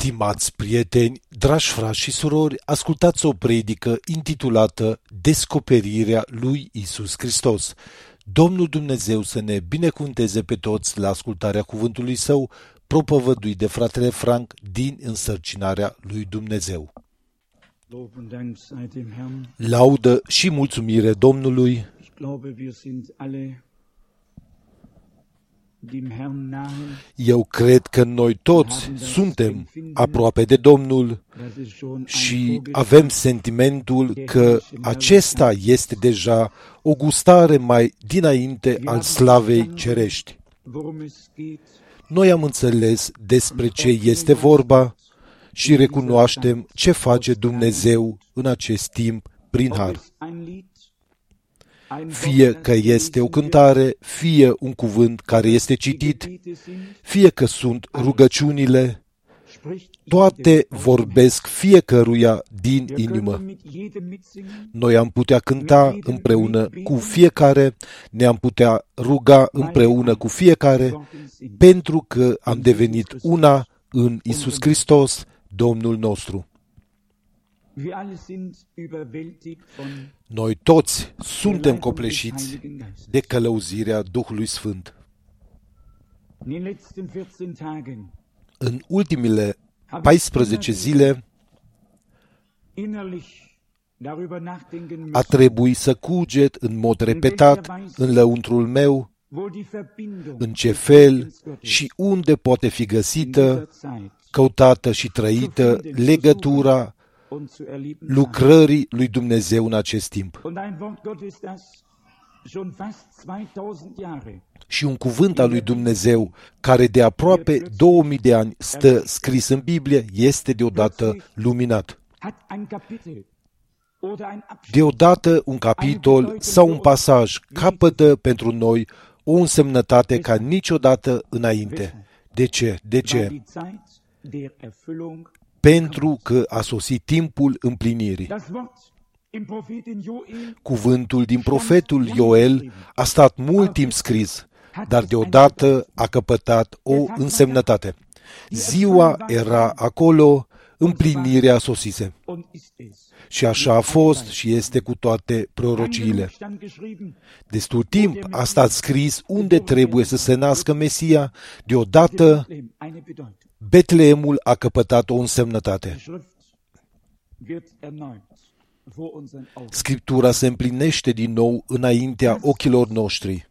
Stimați prieteni, dragi frați și surori, ascultați o predică intitulată Descoperirea lui Iisus Hristos. Domnul Dumnezeu să ne binecuvânteze pe toți la ascultarea cuvântului Său, propovăduit de fratele Frank din însărcinarea lui Dumnezeu. Laudă și mulțumire Domnului! Eu cred că noi toți suntem aproape de Domnul și avem sentimentul că acesta este deja o gustare mai dinainte al slavei cerești. Noi am înțeles despre ce este vorba și recunoaștem ce face Dumnezeu în acest timp prin har. Fie că este o cântare, fie un cuvânt care este citit, fie că sunt rugăciunile, toate vorbesc fiecăruia din inimă. Noi am putea cânta împreună cu fiecare, ne-am putea ruga împreună cu fiecare, pentru că am devenit una în Iisus Hristos, Domnul nostru. Noi toți suntem copleșiți de călăuzirea Duhului Sfânt. În ultimile 14 zile a trebuit să cuget în mod repetat în lăuntrul meu în ce fel și unde poate fi găsită, căutată și trăită legătura lucrării lui Dumnezeu în acest timp. Și un cuvânt al lui Dumnezeu, care de aproape 2000 de ani stă scris în Biblie, este deodată luminat. Deodată un capitol sau un pasaj capătă pentru noi o însemnătate ca niciodată înainte. De ce? De ce? Pentru că a sosit timpul împlinirii. Cuvântul din profetul Ioel a stat mult timp scris, dar deodată a căpătat o însemnătate. Ziua era acolo, împlinirea sosise. Și așa a fost și este cu toate prorociile. Destul timp a stat scris unde trebuie să se nască Mesia, deodată Betleemul a căpătat o însemnătate. Scriptura se împlinește din nou înaintea ochilor noștri.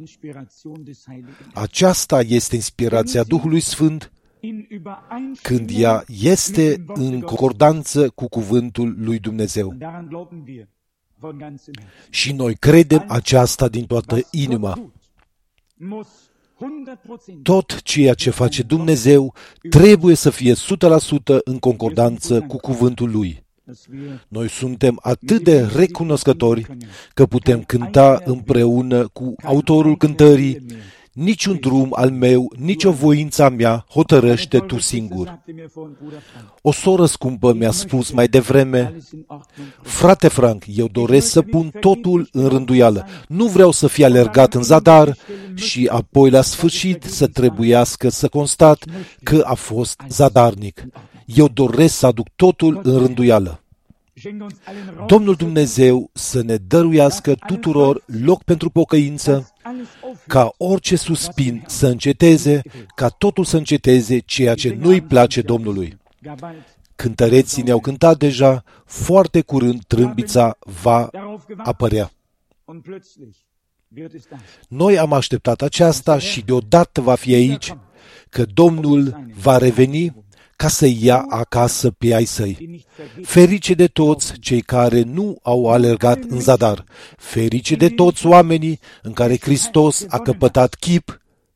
Aceasta este inspirația Duhului Sfânt când ea este în concordanță cu cuvântul lui Dumnezeu. Și noi credem aceasta din toată inima. Tot ceea ce face Dumnezeu trebuie să fie 100% în concordanță cu cuvântul Lui. Noi suntem atât de recunoscători că putem cânta împreună cu autorul cântării: niciun drum al meu, nici o voință a mea hotărăște tu singur. O soră scumpă mi-a spus mai devreme: frate Frank, eu doresc să pun totul în rânduială. Nu vreau să fie alergat în zadar și apoi la sfârșit să trebuiască să constat că a fost zadarnic. Eu doresc să aduc totul în rânduială. Domnul Dumnezeu să ne dăruiască tuturor loc pentru pocăință, ca orice suspin să înceteze, ca totul să înceteze ceea ce nu-i place Domnului. Cântăreții ne-au cântat deja, foarte curând trâmbița va apărea. Noi am așteptat aceasta și deodată va fi aici, că Domnul va reveni ca să ia acasă pe ai săi. Ferice de toți cei care nu au alergat în zadar, ferice de toți oamenii în care Hristos a căpătat chip,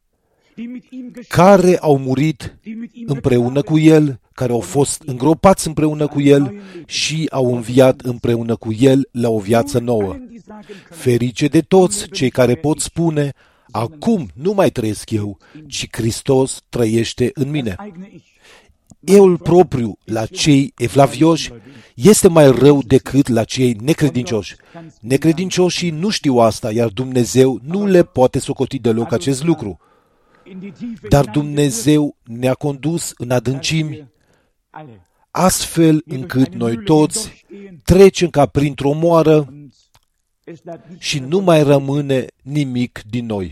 care au murit împreună cu El, care au fost îngropați împreună cu El și au înviat împreună cu El la o viață nouă. Ferice de toți cei care pot spune: acum nu mai trăiesc eu, ci Hristos trăiește în mine. Eul propriu la cei evlavioși este mai rău decât la cei necredincioși. Necredincioșii nu știu asta, iar Dumnezeu nu le poate socoti deloc acest lucru. Dar Dumnezeu ne-a condus în adâncimi astfel încât noi toți trecem ca printr-o moară și nu mai rămâne nimic din noi.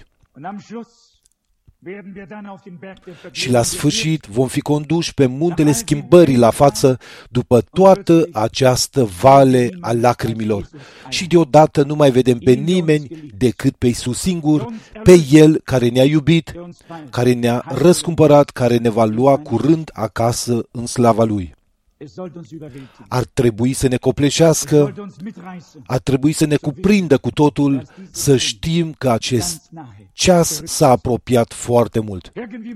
Și la sfârșit vom fi conduși pe muntele schimbării la față după toată această vale a lacrimilor. Și deodată nu mai vedem pe nimeni decât pe Iisus singur, pe El care ne-a iubit, care ne-a răscumpărat, care ne va lua curând acasă în slava Lui. Ar trebui să ne copleșească, ar trebui să ne cuprindă cu totul, să știm că acest ceas s-a apropiat foarte mult.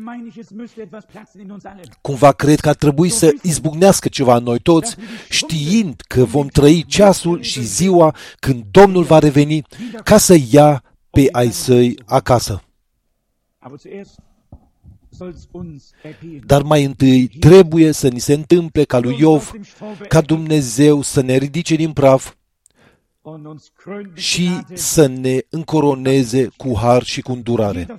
Cumva cred că ar trebui să izbucnească ceva în noi toți, știind că vom trăi ceasul și ziua când Domnul va reveni ca să ia pe ai săi acasă. Dar mai întâi trebuie să ni se întâmple ca lui Iov, ca Dumnezeu să ne ridice din praf și să ne încoroneze cu har și cu îndurare.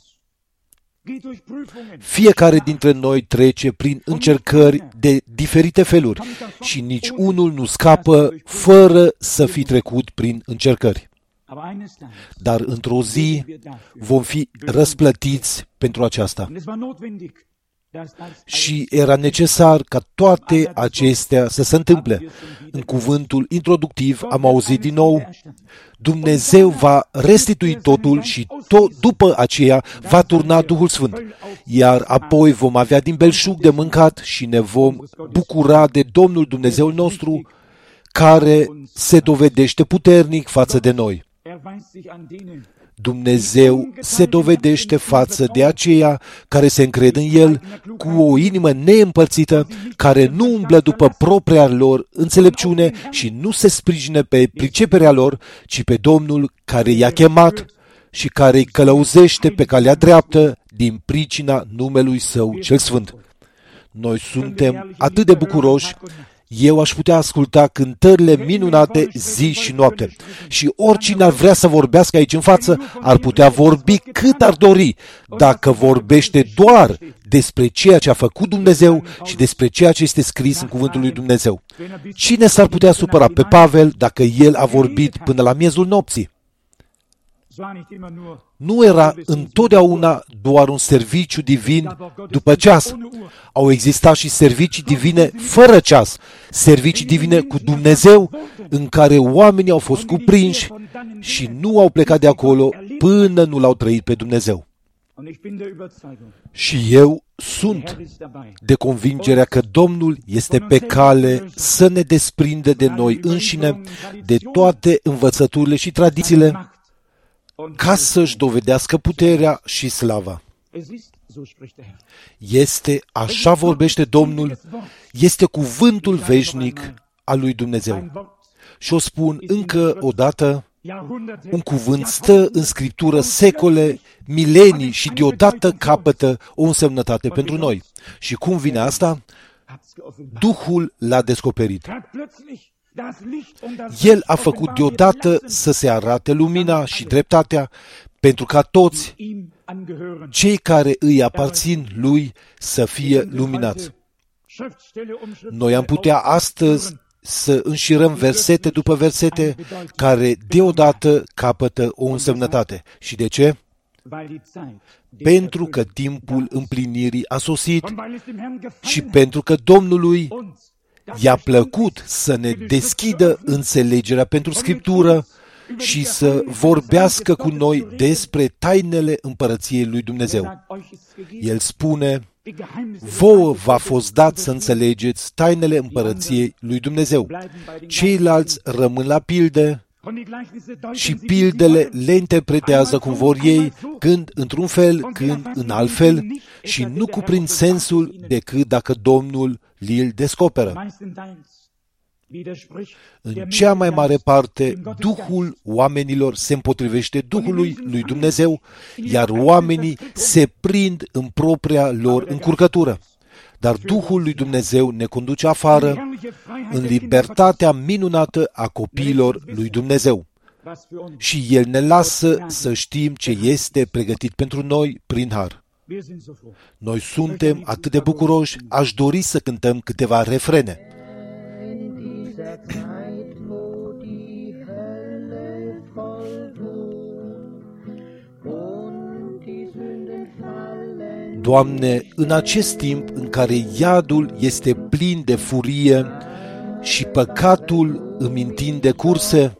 Fiecare dintre noi trece prin încercări de diferite feluri și nici unul nu scapă fără să fi trecut prin încercări. Dar într-o zi vom fi răsplătiți pentru aceasta. Și era necesar ca toate acestea să se întâmple. În cuvântul introductiv am auzit din nou, Dumnezeu va restitui totul și după aceea va turna Duhul Sfânt. Iar apoi vom avea din belșug de mâncat și ne vom bucura de Domnul Dumnezeul nostru, care se dovedește puternic față de noi. Dumnezeu se dovedește față de aceia care se încred în El cu o inimă neîmpărțită, care nu umblă după propria lor înțelepciune și nu se sprijină pe priceperea lor, ci pe Domnul care i-a chemat și care îi călăuzește pe calea dreaptă din pricina numelui Său cel Sfânt. Noi suntem atât de bucuroși. Eu aș putea asculta cântările minunate zi și noapte. Și oricine ar vrea să vorbească aici în față, ar putea vorbi cât ar dori, dacă vorbește doar despre ceea ce a făcut Dumnezeu și despre ceea ce este scris în cuvântul lui Dumnezeu. Cine s-ar putea supăra pe Pavel dacă el a vorbit până la miezul nopții? Nu era întotdeauna doar un serviciu divin după ceas. Au existat și servicii divine fără ceas, servicii divine cu Dumnezeu, în care oamenii au fost cuprinși și nu au plecat de acolo până nu l-au trăit pe Dumnezeu. Și eu sunt de convingerea că Domnul este pe cale să ne desprindă de noi înșine, de toate învățăturile și tradițiile, ca să-și dovedească puterea și slava. Este, așa vorbește Domnul, este cuvântul veșnic al lui Dumnezeu. Și o spun încă o dată, un cuvânt stă în Scriptură secole, milenii și deodată capătă o însemnătate pentru noi. Și cum vine asta? Duhul l-a descoperit. El a făcut deodată să se arate lumina și dreptatea, pentru ca toți cei care îi aparțin lui să fie luminați. Noi am putea astăzi să înșirăm versete după versete care deodată capătă o însemnătate. Și de ce? Pentru că timpul împlinirii a sosit și pentru că Domnului i-a plăcut să ne deschidă înțelegerea pentru Scriptură și să vorbească cu noi despre tainele împărăției lui Dumnezeu. El spune, vouă v-a fost dat să înțelegeți tainele împărăției lui Dumnezeu. Ceilalți rămân la pilde și pildele le interpretează cum vor ei, când într-un fel, când în alt fel, și nu cuprind sensul decât dacă Domnul li-l descoperă. În cea mai mare parte, Duhul oamenilor se împotrivește Duhului lui Dumnezeu, iar oamenii se prind în propria lor încurcătură. Dar Duhul lui Dumnezeu ne conduce afară în libertatea minunată a copiilor lui Dumnezeu. Și El ne lasă să știm ce este pregătit pentru noi prin har. Noi suntem atât de bucuroși, aș dori să cântăm câteva refrene. Doamne, în acest timp în care iadul este plin de furie și păcatul îmi întinde curse,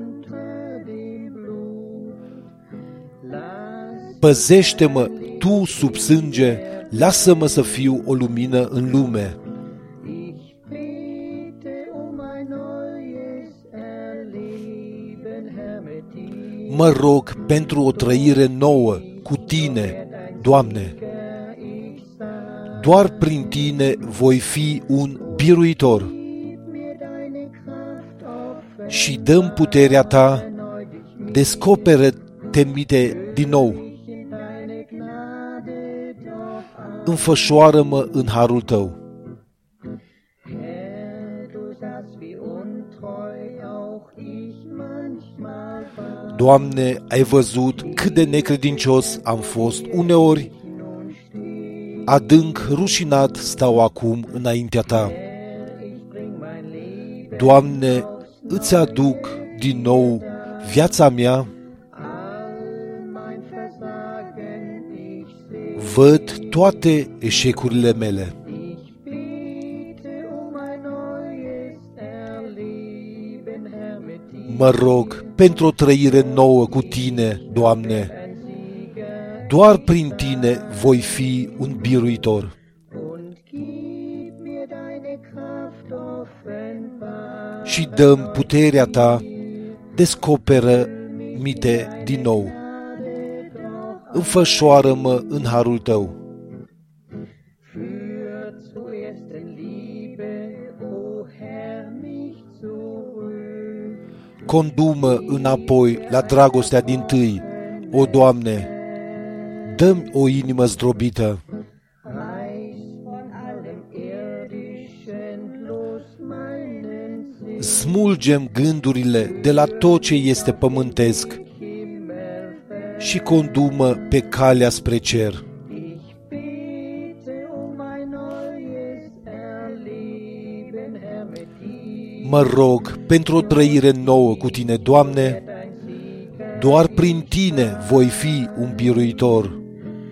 păzește-mă Tu sub sânge, lasă-mă să fiu o lumină în lume. Mă rog pentru o trăire nouă cu Tine, Doamne. Doar prin Tine voi fi un biruitor. Și dă-mi puterea Ta, descoperă-te mite din nou. Înfășoară-mă în harul Tău. Doamne, ai văzut cât de necredincios am fost uneori, adânc rușinat stau acum înaintea Ta. Doamne, îți aduc din nou viața mea, văd toate eșecurile mele. Mă rog pentru o trăire nouă cu Tine, Doamne. Doar prin Tine voi fi un biruitor. Și dă-mi puterea Ta, descoperă-mite din nou. Înfășoară-mă în harul Tău. Condu-mă înapoi la dragostea dintâi, o Doamne, dă-mi o inimă zdrobită. Smulgem gândurile de la tot ce este pământesc și condu-mă pe calea spre cer. Mă rog pentru o trăire nouă cu Tine, Doamne, doar prin Tine voi fi un biruitor.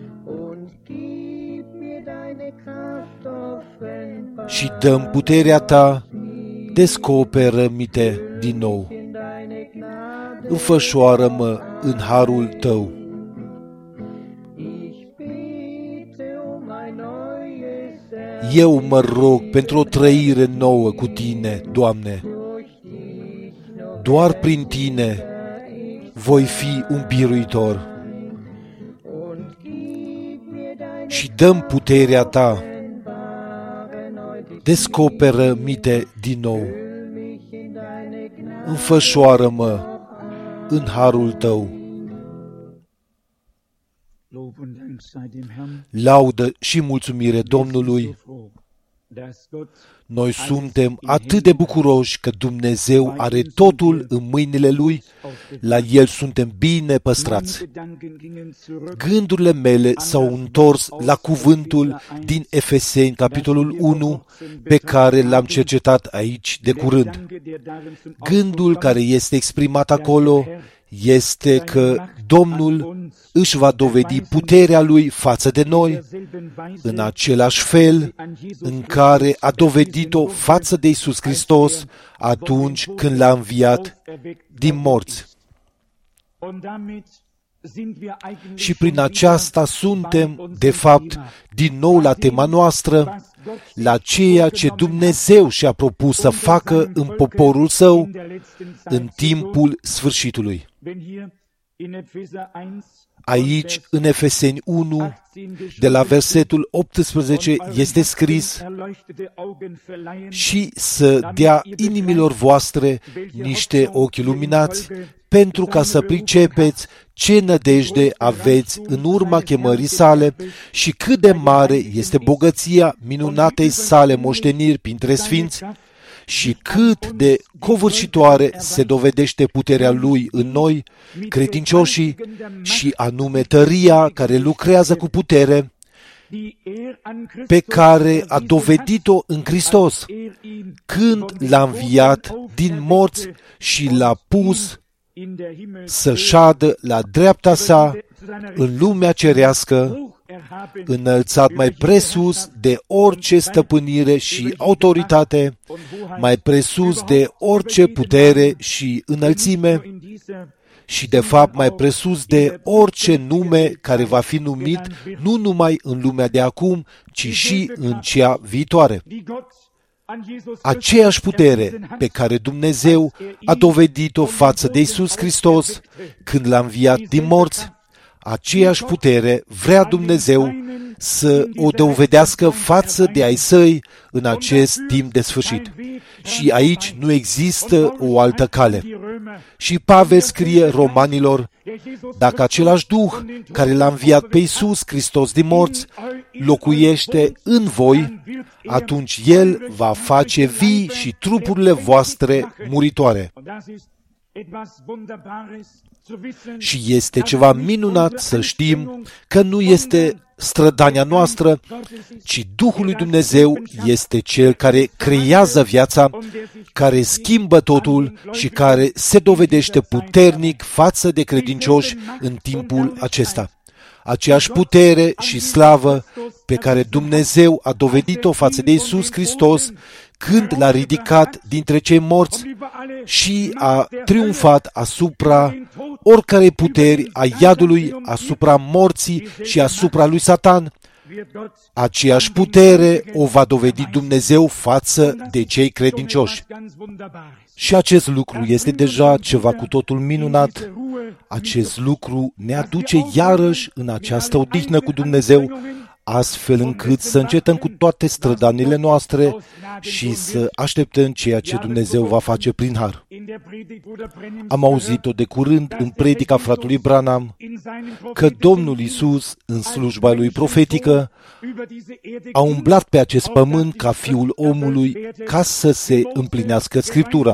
Și dă-mi puterea Ta, descoperă-mi-te din nou. Înfășoară-mă în harul Tău. Eu mă rog pentru o trăire nouă cu Tine, Doamne. Doar prin Tine voi fi un biruitor. Și dă-mi puterea Ta, descoperă-mi-te din nou. Înfășoară-mă în harul Tău. Laudă și mulțumire Domnului. Noi suntem atât de bucuroși că Dumnezeu are totul în mâinile Lui, la El suntem bine păstrați. Gândurile mele s-au întors la cuvântul din Efeseni, capitolul 1, pe care l-am cercetat aici de curând. Gândul care este exprimat acolo este că Domnul își va dovedi puterea Lui față de noi în același fel în care a dovedit-o față de Iisus Hristos atunci când L-a înviat din morți. Și prin aceasta suntem, de fapt, din nou la tema noastră, la ceea ce Dumnezeu și-a propus să facă în poporul Său în timpul sfârșitului. Aici, în Efeseni 1, de la versetul 18, este scris: și să dea inimilor voastre niște ochi luminați, pentru ca să pricepeți ce nădejde aveți în urma chemării Sale și cât de mare este bogăția minunatei Sale moșteniri printre sfinți și cât de covârșitoare se dovedește puterea Lui în noi, credincioșii, și anume tăria care lucrează cu putere, pe care a dovedit-o în Hristos, când l-a înviat din morți și l-a pus să șadă la dreapta sa în lumea cerească, înălțat mai presus de orice stăpânire și autoritate, mai presus de orice putere și înălțime, și de fapt mai presus de orice nume care va fi numit nu numai în lumea de acum, ci și în cea viitoare. Aceeași putere pe care Dumnezeu a dovedit-o față de Iisus Hristos când l-a înviat din morți, aceeași putere vrea Dumnezeu să o dovedească față de ai săi în acest timp de sfârșit. Și aici nu există o altă cale. Și Pavel scrie Romanilor: dacă același Duh care l-a înviat pe Iisus Hristos din morți locuiește în voi, atunci El va face vii și trupurile voastre muritoare. Și este ceva minunat să știm că nu este strădania noastră, ci Duhul lui Dumnezeu este Cel care creează viața, care schimbă totul și care se dovedește puternic față de credincioși în timpul acesta. Aceeași putere și slavă pe care Dumnezeu a dovedit-o față de Iisus Hristos când l-a ridicat dintre cei morți și a triumfat asupra oricărei puteri a iadului, asupra morții și asupra lui Satan. Aceeași putere o va dovedi Dumnezeu față de cei credincioși. Și acest lucru este deja ceva cu totul minunat. Acest lucru ne aduce iarăși în această odihnă cu Dumnezeu, astfel încât să încetăm cu toate strădanile noastre și să așteptăm ceea ce Dumnezeu va face prin har. Am auzit-o de curând în predica fratelui Branham că Domnul Iisus, în slujba lui profetică, a umblat pe acest pământ ca Fiul omului ca să se împlinească Scriptura.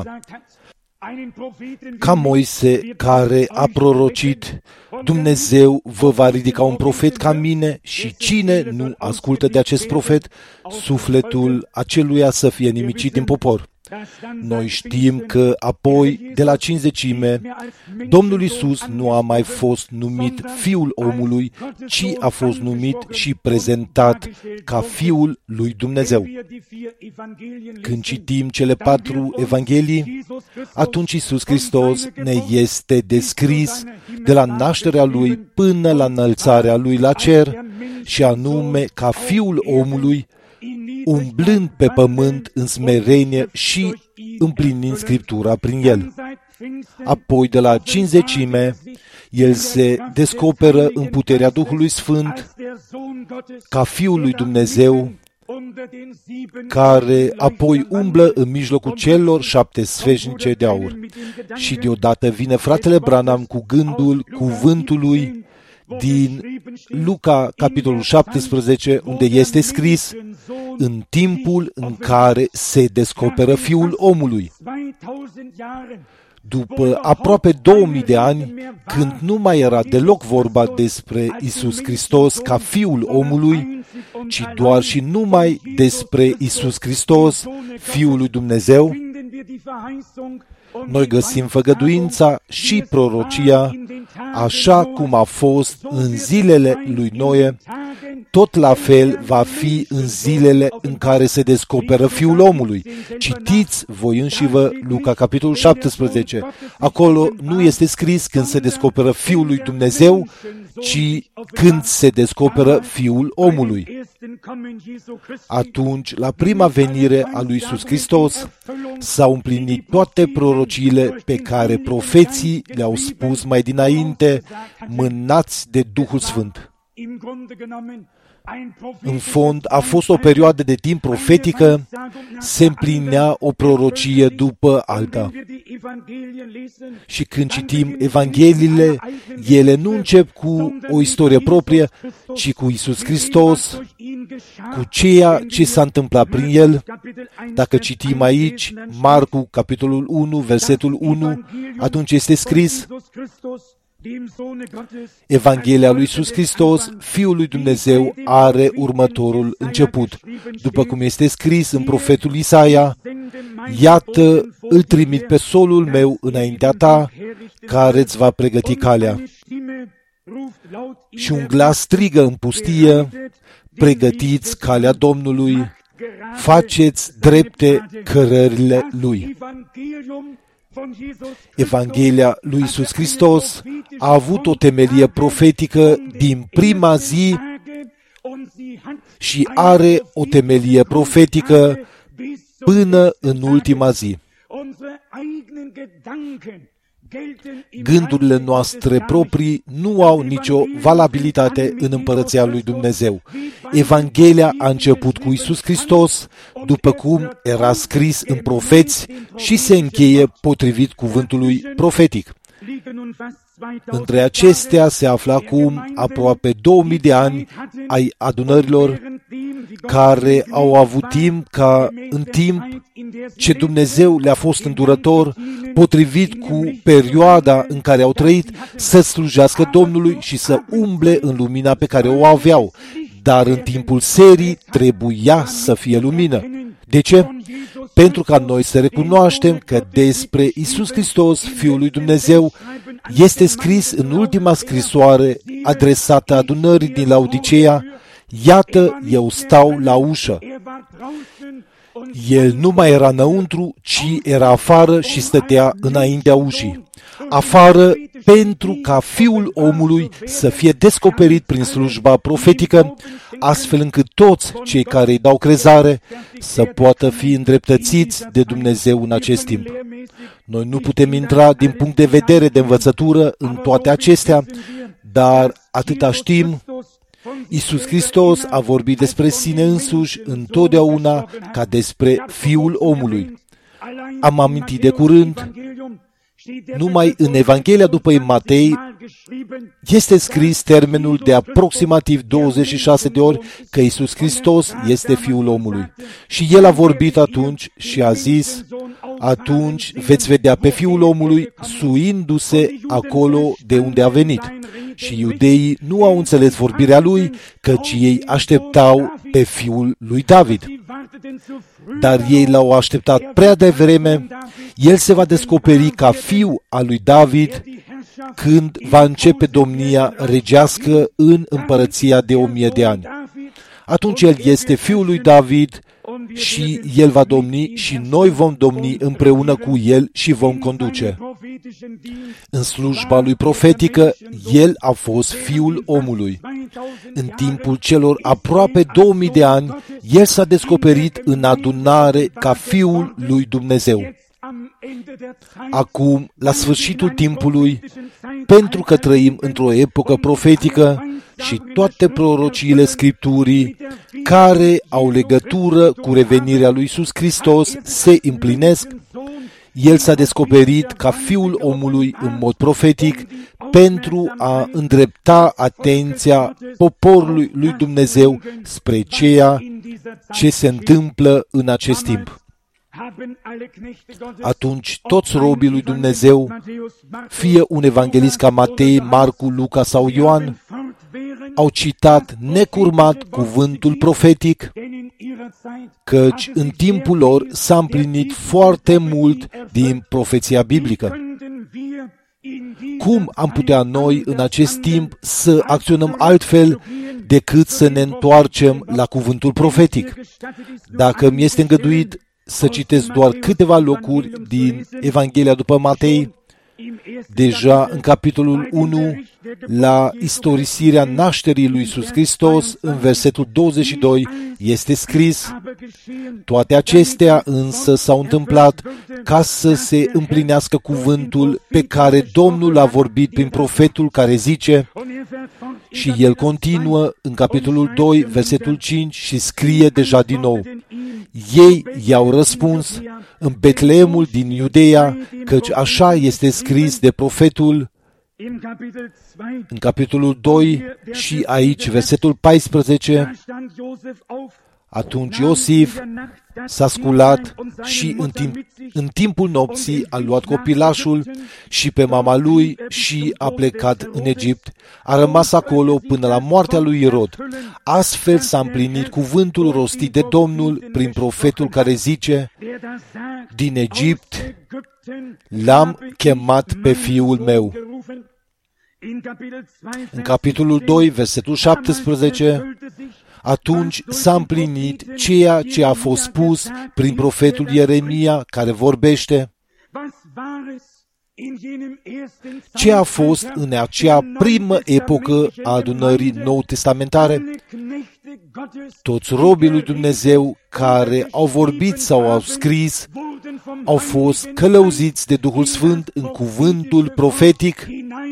Ca Moise, care a prorocit: Dumnezeu vă va ridica un profet ca mine și cine nu ascultă de acest profet, sufletul aceluia să fie nimicit din popor. Noi știm că apoi, de la Cincizecime, Domnul Iisus nu a mai fost numit Fiul omului, ci a fost numit și prezentat ca Fiul lui Dumnezeu. Când citim cele 4 Evanghelii, atunci Iisus Hristos ne este descris de la nașterea Lui până la înălțarea Lui la cer, și anume ca Fiul omului, umblând pe pământ în smerenie și împlinind Scriptura prin El. Apoi, de la Cincizecime, El se descoperă în puterea Duhului Sfânt ca Fiul lui Dumnezeu, care apoi umblă în mijlocul celor 7 sfeșnice de aur. Și deodată vine fratele Branham cu gândul cuvântului din Luca, capitolul 17, unde este scris: în timpul în care se descoperă Fiul omului. După aproape 2000 de ani, când nu mai era deloc vorba despre Iisus Hristos ca Fiul omului, ci doar și numai despre Iisus Hristos, Fiul lui Dumnezeu, noi găsim făgăduința și prorocia, așa cum a fost în zilele lui Noe, tot la fel va fi în zilele în care se descoperă Fiul omului. Citiți voi înșivă Luca, capitolul 17. Acolo nu este scris când se descoperă Fiul lui Dumnezeu, ci când se descoperă Fiul omului. Atunci, la prima venire a lui Iisus Hristos, s-au împlinit toate prorociile pe care profeții le-au spus mai dinainte, mânați de Duhul Sfânt. În fond, a fost o perioadă de timp profetică, se împlinea o prorocie după alta. Și când citim Evangheliile, ele nu încep cu o istorie proprie, ci cu Iisus Hristos, cu ceea ce s-a întâmplat prin el. Dacă citim aici Marcu, capitolul 1, versetul 1, atunci este scris: Evanghelia lui Iisus Hristos, Fiul lui Dumnezeu, are următorul început. După cum este scris în profetul Isaia: Iată, îl trimit pe solul meu înaintea ta, care îți va pregăti calea. Și un glas strigă în pustie: pregătiți calea Domnului, faceți drepte cărările Lui. Evanghelia lui Iisus Hristos a avut o temelie profetică din prima zi și are o temelie profetică până în ultima zi. Gândurile noastre proprii nu au nicio valabilitate în împărăția lui Dumnezeu. Evanghelia a început cu Iisus Hristos, după cum era scris în profeți, și se încheie potrivit cuvântului profetic. Între acestea se află acum aproape 2000 de ani ai adunărilor, care au avut timp ca în timp ce Dumnezeu le-a fost îndurător, potrivit cu perioada în care au trăit, să slujească Domnului și să umble în lumina pe care o aveau. Dar în timpul serii trebuia să fie lumină. De ce? Pentru ca noi să recunoaștem că despre Iisus Hristos, Fiul lui Dumnezeu, este scris în ultima scrisoare adresată adunării din Laodiceea: Iată, eu stau la ușă. El nu mai era înăuntru, ci era afară și stătea înaintea ușii. Afară, pentru ca Fiul omului să fie descoperit prin slujba profetică, astfel încât toți cei care îi dau crezare să poată fi îndreptățiți de Dumnezeu în acest timp. Noi nu putem intra din punct de vedere de învățătură în toate acestea, dar atâta știm: Iisus Hristos a vorbit despre sine însuși întotdeauna ca despre Fiul omului. Am amintit de curând, numai în Evanghelia după Matei este scris termenul de aproximativ 26 de ori că Iisus Hristos este Fiul omului. Și El a vorbit atunci și a zis: atunci veți vedea pe Fiul omului suindu-se acolo de unde a venit. Și iudeii nu au înțeles vorbirea lui, căci ei așteptau pe Fiul lui David. Dar ei l-au așteptat prea devreme. El se va descoperi ca fiu al lui David când va începe domnia regească în împărăția de 1000 de ani. Atunci el este fiul lui David și el va domni și noi vom domni împreună cu el și vom conduce. În slujba lui profetică, el a fost Fiul omului. În timpul celor aproape 2000 de ani, el s-a descoperit în adunare ca Fiul lui Dumnezeu. Acum, la sfârșitul timpului, pentru că trăim într-o epocă profetică și toate prorociile Scripturii care au legătură cu revenirea lui Iisus Hristos se împlinesc, el s-a descoperit ca Fiul omului în mod profetic pentru a îndrepta atenția poporului lui Dumnezeu spre ceea ce se întâmplă în acest timp. Atunci toți robii lui Dumnezeu, fie un evanghelist ca Matei, Marcu, Luca sau Ioan, au citat necurmat cuvântul profetic, căci în timpul lor s-a împlinit foarte mult din profeția biblică. Cum am putea noi în acest timp să acționăm altfel decât să ne întoarcem la cuvântul profetic? Dacă mi este îngăduit să citesc doar câteva locuri din Evanghelia după Matei, deja în capitolul 1, la istorisirea nașterii lui Iisus Hristos, în versetul 22, este scris: toate acestea însă s-au întâmplat ca să se împlinească cuvântul pe care Domnul l-a vorbit prin profetul care zice. Și el continuă în capitolul 2, versetul 5 și scrie deja din nou: ei i-au răspuns: în Betleemul din Iudeea, căci așa este scris de profetul. În capitolul 2 și aici, versetul 14, atunci Iosif s-a sculat și în timpul nopții a luat copilașul și pe mama lui și a plecat în Egipt. A rămas acolo până la moartea lui Irod. Astfel s-a împlinit cuvântul rostit de Domnul prin profetul care zice: din Egipt l-am chemat pe fiul meu. În capitolul 2, versetul 17, atunci s-a împlinit ceea ce a fost spus prin profetul Ieremia, care vorbește: ce a fost în acea primă epocă a adunării nou-testamentare? Toți robii lui Dumnezeu care au vorbit sau au scris au fost călăuziți de Duhul Sfânt în cuvântul profetic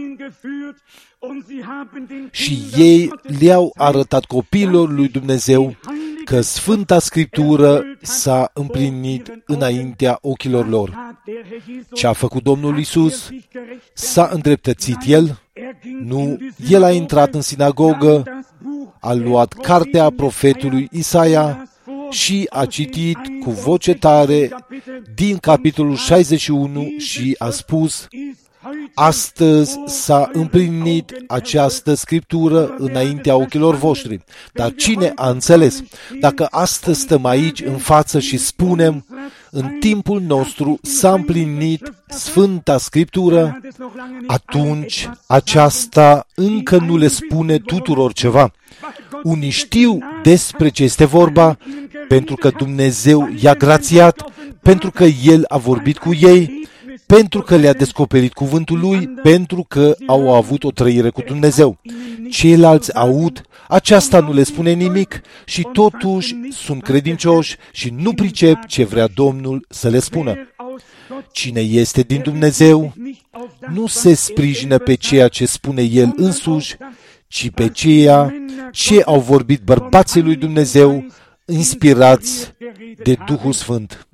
și ei le-au arătat copiilor lui Dumnezeu că Sfânta Scriptură s-a împlinit înaintea ochilor lor. Ce a făcut Domnul Iisus? S-a îndreptățit El? Nu, El a intrat în sinagogă, a luat cartea profetului Isaia și a citit cu voce tare din capitolul 61 și a spus: astăzi s-a împlinit această scriptură înaintea ochilor voștri. Dar cine a înțeles? Dacă astăzi stăm aici în față și spunem: în timpul nostru s-a împlinit Sfânta Scriptură, atunci aceasta încă nu le spune tuturor ceva. Unii știu despre ce este vorba, pentru că Dumnezeu i-a grațiat, pentru că El a vorbit cu ei, pentru că le-a descoperit cuvântul Lui, pentru că au avut o trăire cu Dumnezeu. Ceilalți aud, aceasta nu le spune nimic și totuși sunt credincioși și nu pricep ce vrea Domnul să le spună. Cine este din Dumnezeu nu se sprijină pe ceea ce spune El însuși, ci pe ceea ce au vorbit bărbații lui Dumnezeu, inspirați de Duhul Sfânt.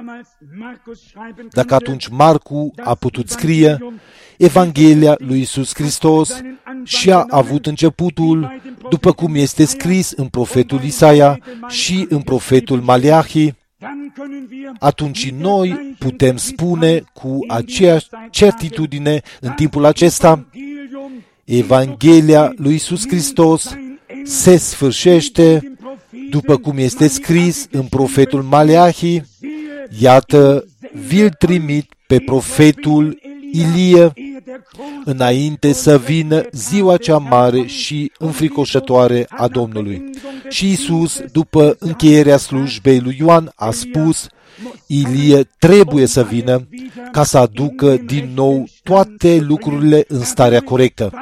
Dacă atunci Marcu a putut scrie Evanghelia lui Iisus Hristos și a avut începutul, după cum este scris în profetul Isaia și în profetul Maleahi, atunci noi putem spune cu aceeași certitudine în timpul acesta: Evanghelia lui Iisus Hristos se sfârșește, după cum este scris în profetul Maleahi: iată, vi-l trimit pe profetul Ilie, înainte să vină ziua cea mare și înfricoșătoare a Domnului. Și Iisus, după încheierea slujbei lui Ioan, a spus: Ilie trebuie să vină ca să aducă din nou toate lucrurile în starea corectă.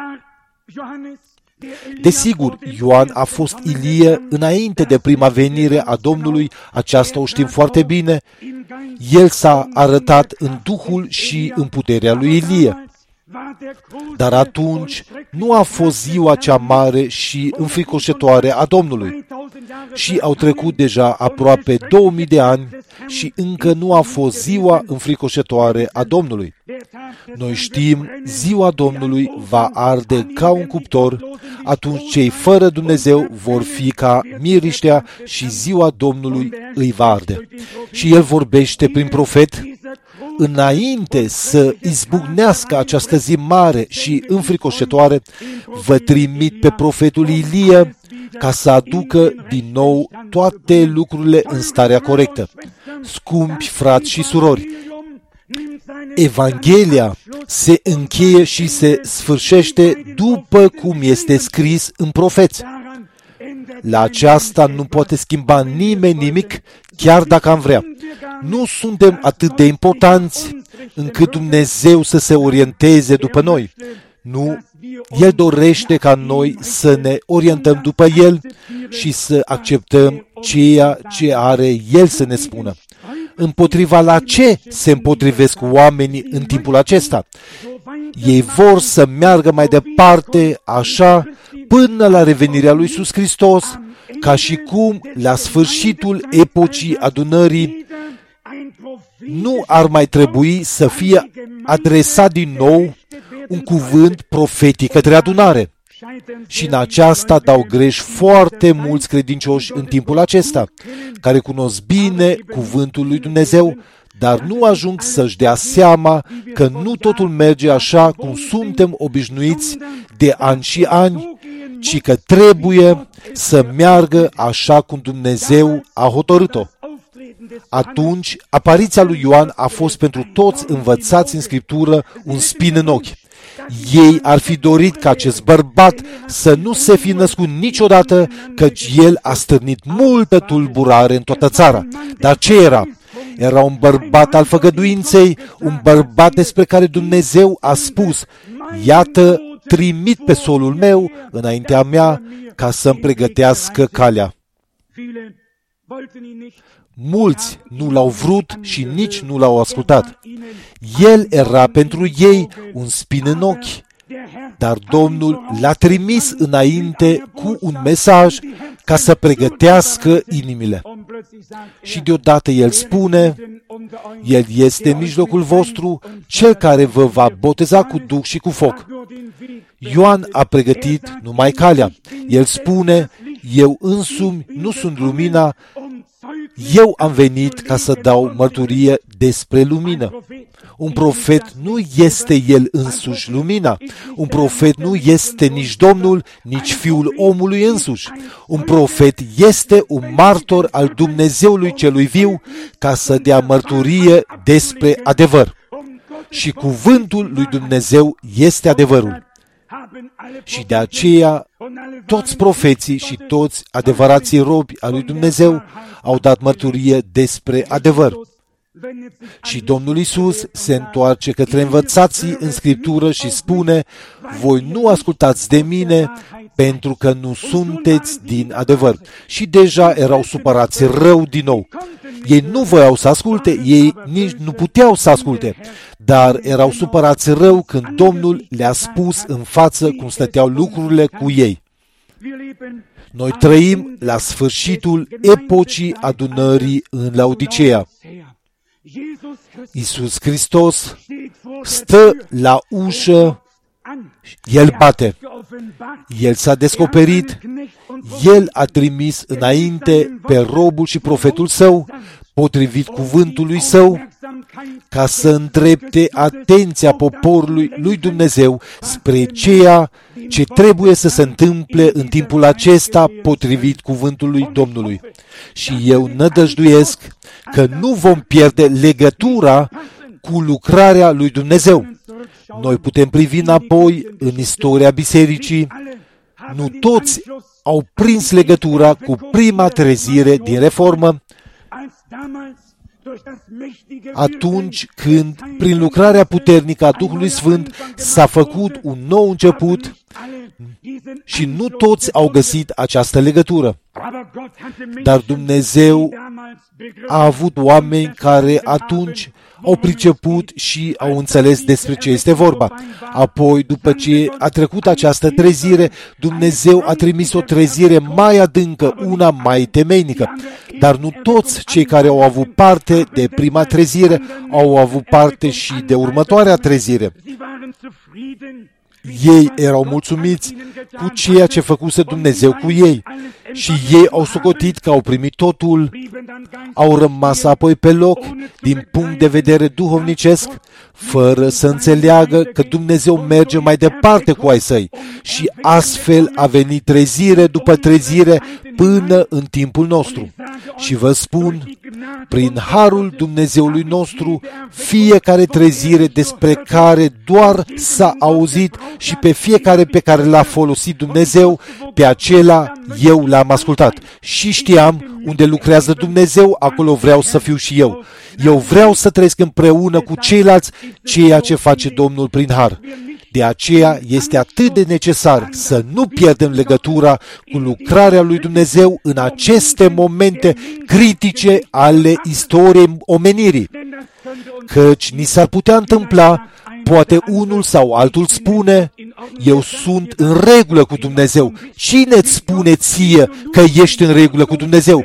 Desigur, Ioan a fost Ilie înainte de prima venire a Domnului, aceasta o știm foarte bine. El s-a arătat în Duhul și în puterea lui Ilie. Dar atunci nu a fost ziua cea mare și înfricoșătoare a Domnului. Și au trecut deja aproape 2000 de ani și încă nu a fost ziua înfricoșătoare a Domnului. Noi știm, ziua Domnului va arde ca un cuptor, atunci cei fără Dumnezeu vor fi ca miriștea și ziua Domnului îi va arde. Și El vorbește prin profet: înainte să izbucnească această zi mare și înfricoșătoare, vă trimit pe profetul Ilie ca să aducă din nou toate lucrurile în starea corectă. Scumpi frați și surori, Evanghelia se încheie și se sfârșește după cum este scris în profeți. La aceasta nu poate schimba nimeni nimic, chiar dacă am vrea. Nu suntem atât de importanți încât Dumnezeu să se orienteze după noi. Nu, El dorește ca noi să ne orientăm după El și să acceptăm ceea ce are El să ne spună. Împotriva la ce se împotrivesc oamenii în timpul acesta? Ei vor să meargă mai departe așa până la revenirea lui Iisus Hristos, ca și cum la sfârșitul epocii adunării nu ar mai trebui să fie adresat din nou un cuvânt profetic către adunare. Și în aceasta dau greș foarte mulți credincioși în timpul acesta, care cunosc bine cuvântul lui Dumnezeu, dar nu ajung să-și dea seama că nu totul merge așa cum suntem obișnuiți de ani și ani, ci că trebuie să meargă așa cum Dumnezeu a hotărât-o. Atunci, apariția lui Ioan a fost pentru toți învățați în Scriptură un spin în ochi. Ei ar fi dorit ca acest bărbat să nu se fi născut niciodată, căci el a stârnit multă tulburare în toată țara. Dar ce era? Era un bărbat al făgăduinței, un bărbat despre care Dumnezeu a spus: iată, trimit pe solul meu înaintea mea ca să-mi pregătească calea. Mulți nu l-au vrut și nici nu l-au ascultat. El era pentru ei un spin în ochi, dar Domnul l-a trimis înainte cu un mesaj ca să pregătească inimile. Și deodată El spune: El este în mijlocul vostru, Cel care vă va boteza cu Duh și cu foc. Ioan a pregătit numai calea. El spune: eu însumi nu sunt lumina, eu am venit ca să dau mărturie despre lumină. Un profet nu este el însuși lumina. Un profet nu este nici Domnul, nici Fiul omului însuși. Un profet este un martor al Dumnezeului celui viu ca să dea mărturie despre adevăr. Și cuvântul lui Dumnezeu este adevărul. Și de aceea toți profeții și toți adevărații robi al lui Dumnezeu au dat mărturie despre adevăr. Și Domnul Iisus se întoarce către învățații în Scriptură și spune: voi nu ascultați de mine pentru că nu sunteți din adevăr. Și deja erau supărați rău din nou. Ei nu voiau să asculte, ei nici nu puteau să asculte, dar erau supărați rău când Domnul le-a spus în față cum stăteau lucrurile cu ei. Noi trăim la sfârșitul epocii adunării în Laodiceea. Iisus Hristos stă la ușă, El bate. El s-a descoperit, El a trimis înainte pe robul și profetul Său, potrivit cuvântului Său, ca să îndrepte atenția poporului lui Dumnezeu spre ceea ce trebuie să se întâmple în timpul acesta, potrivit cuvântului Domnului. Și eu nădăjduiesc că nu vom pierde legătura cu lucrarea lui Dumnezeu. Noi putem privi înapoi în istoria bisericii. Nu toți au prins legătura cu prima trezire din Reformă, atunci când, prin lucrarea puternică a Duhului Sfânt, s-a făcut un nou început, și nu toți au găsit această legătură. Dar Dumnezeu a avut oameni care atunci au priceput și au înțeles despre ce este vorba. Apoi, după ce a trecut această trezire, Dumnezeu a trimis o trezire mai adâncă, una mai temeinică. Dar nu toți cei care au avut parte de prima trezire au avut parte și de următoarea trezire. Ei erau mulțumiți cu ceea ce făcuse Dumnezeu cu ei și ei au socotit că au primit totul, au rămas apoi pe loc, din punct de vedere duhovnicesc, fără să înțeleagă că Dumnezeu merge mai departe cu ai săi și astfel a venit trezire după trezire până în timpul nostru. Și vă spun, prin harul Dumnezeului nostru, fiecare trezire despre care doar s-a auzit și pe fiecare pe care l-a folosit Dumnezeu, pe acela eu l-am ascultat. Și știam unde lucrează Dumnezeu, acolo vreau să fiu și eu. Eu vreau să trăiesc împreună cu ceilalți ceea ce face Domnul prin har. De aceea este atât de necesar să nu pierdem legătura cu lucrarea lui Dumnezeu în aceste momente critice ale istoriei omenirii. Căci ni s-ar putea întâmpla, poate unul sau altul spune, eu sunt în regulă cu Dumnezeu. Cine îți spune ție că ești în regulă cu Dumnezeu?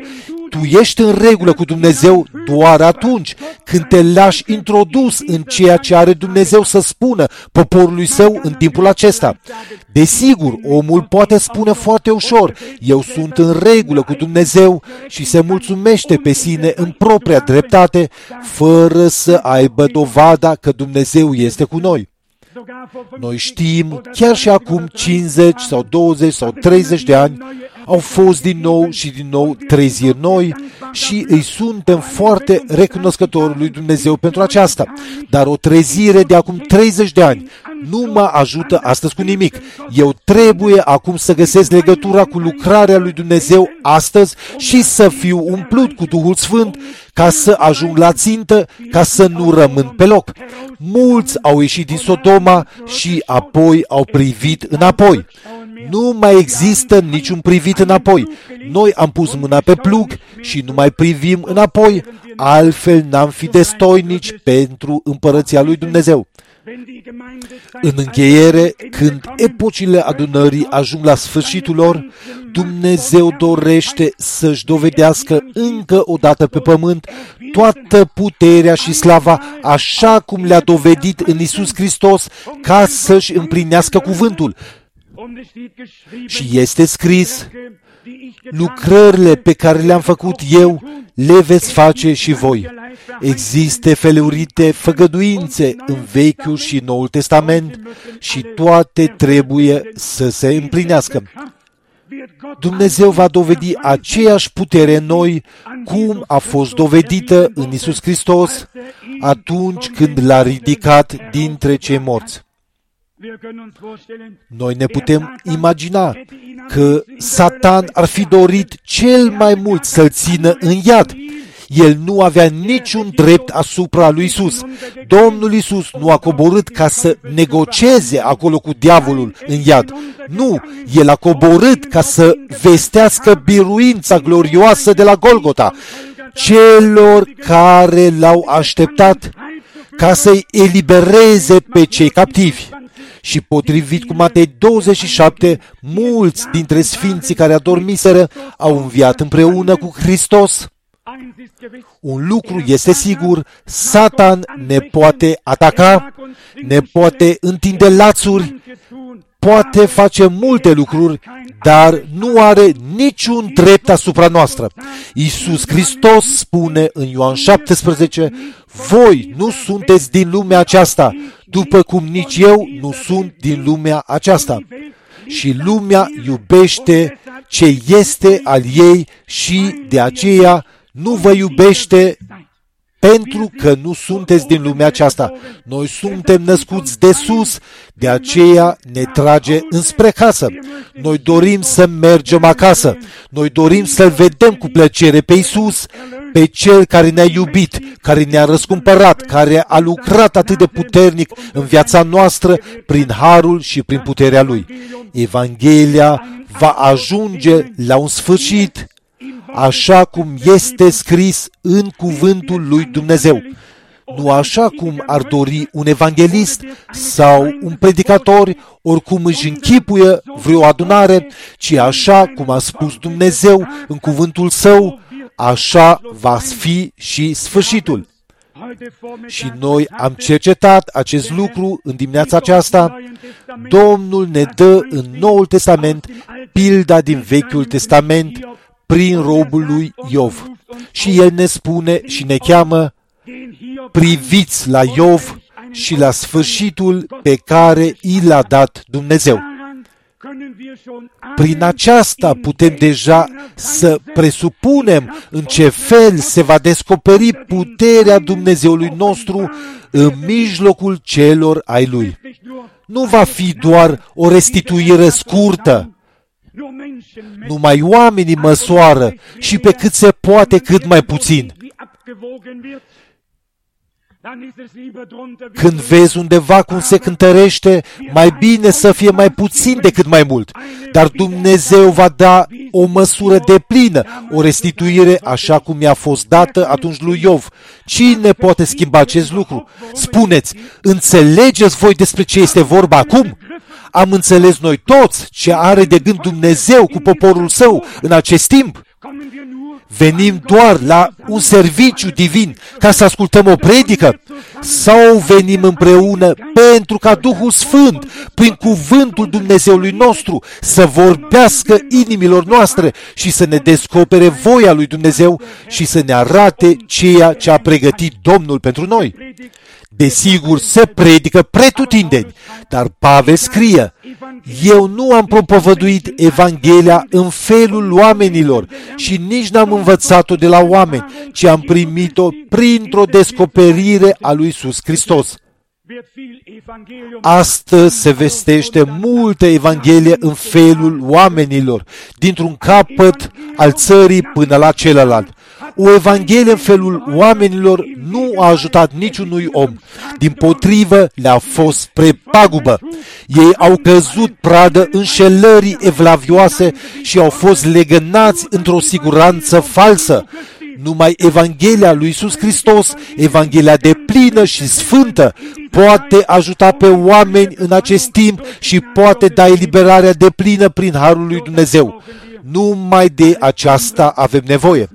Tu ești în regulă cu Dumnezeu doar atunci când te lași introdus în ceea ce are Dumnezeu să spună poporului său în timpul acesta. Desigur, omul poate spune foarte ușor, eu sunt în regulă cu Dumnezeu și se mulțumește pe sine în propria dreptate, fără să aibă dovada că Dumnezeu este cu noi. Noi știm, chiar și acum 50 sau 20 sau 30 de ani, au fost din nou și din nou treziri noi și îi suntem foarte recunoscători lui Dumnezeu pentru aceasta. Dar o trezire de acum 30 de ani nu mă ajută astăzi cu nimic. Eu trebuie acum să găsesc legătura cu lucrarea lui Dumnezeu astăzi și să fiu umplut cu Duhul Sfânt ca să ajung la țintă, ca să nu rămân pe loc. Mulți au ieșit din Sodoma și apoi au privit înapoi. Nu mai există niciun privit înapoi. Noi am pus mâna pe plug și nu mai privim înapoi, altfel n-am fi destoinici pentru împărăția lui Dumnezeu. În încheiere, când epocile adunării ajung la sfârșitul lor, Dumnezeu dorește să-și dovedească încă o dată pe pământ toată puterea și slava, așa cum le-a dovedit în Iisus Hristos, ca să-și împlinească cuvântul. Și este scris, lucrările pe care le-am făcut eu, le veți face și voi. Există felurite făgăduințe în Vechiul și Noul Testament și toate trebuie să se împlinească. Dumnezeu va dovedi aceeași putere în noi, cum a fost dovedită în Iisus Hristos atunci când l-a ridicat dintre cei morți. Noi ne putem imagina că Satan ar fi dorit cel mai mult să-l țină în iad. El nu avea niciun drept asupra lui Iisus. Domnul Iisus nu a coborât ca să negocieze acolo cu diavolul în iad. Nu, El a coborât ca să vestească biruința glorioasă de la Golgota celor care l-au așteptat ca să-i elibereze pe cei captivi. Și potrivit cu Matei 27, mulți dintre sfinții care adormiseră au înviat împreună cu Hristos. Un lucru este sigur, Satan ne poate ataca, ne poate întinde lațuri, poate face multe lucruri, dar nu are niciun drept asupra noastră. Iisus Hristos spune în Ioan 17, voi nu sunteți din lumea aceasta, după cum nici eu nu sunt din lumea aceasta. Și lumea iubește ce este al ei și de aceea nu vă iubește pentru că nu sunteți din lumea aceasta. Noi suntem născuți de sus, de aceea ne trage înspre casă. Noi dorim să mergem acasă. Noi dorim să-L vedem cu plăcere pe Iisus, pe Cel care ne-a iubit, care ne-a răscumpărat, care a lucrat atât de puternic în viața noastră prin harul și prin puterea Lui. Evanghelia va ajunge la un sfârșit, așa cum este scris în cuvântul lui Dumnezeu. Nu așa cum ar dori un evanghelist sau un predicator, oricum își închipuie vreo adunare, ci așa cum a spus Dumnezeu în cuvântul Său, așa va fi și sfârșitul. Și noi am cercetat acest lucru în dimineața aceasta. Domnul ne dă în Noul Testament pilda din Vechiul Testament prin robul lui Iov. Și el ne spune și ne cheamă, priviți la Iov și la sfârșitul pe care i l-a dat Dumnezeu. Prin aceasta putem deja să presupunem în ce fel se va descoperi puterea Dumnezeului nostru în mijlocul celor ai Lui. Nu va fi doar o restituire scurtă. Numai oamenii măsoară și pe cât se poate cât mai puțin. Când vezi undeva cum se cântărește, mai bine să fie mai puțin decât mai mult. Dar Dumnezeu va da o măsură deplină, o restituire așa cum i-a fost dată atunci lui Iov. Cine poate schimba acest lucru? Spuneți, înțelegeți voi despre ce este vorba acum? Am înțeles noi toți ce are de gând Dumnezeu cu poporul Său în acest timp? Venim doar la un serviciu divin ca să ascultăm o predică? Sau venim împreună pentru ca Duhul Sfânt, prin cuvântul Dumnezeului nostru, să vorbească inimilor noastre și să ne descopere voia lui Dumnezeu și să ne arate ceea ce a pregătit Domnul pentru noi? Desigur, se predică pretutindeni, dar Pavel scrie: eu nu am propovăduit Evanghelia în felul oamenilor și nici n-am învățat-o de la oameni, ci am primit-o printr-o descoperire a lui Iisus Hristos. Astăzi se vestește multă Evanghelie în felul oamenilor, dintr-un capăt al țării până la celălalt. O Evanghelie în felul oamenilor nu a ajutat niciunui om. Dimpotrivă, le-a fost spre pagubă. Ei au căzut pradă înșelării evlavioase și au fost legănați într-o siguranță falsă. Numai Evanghelia lui Iisus Hristos, Evanghelia deplină și sfântă, poate ajuta pe oameni în acest timp și poate da eliberarea deplină prin harul lui Dumnezeu. Numai de aceasta avem nevoie.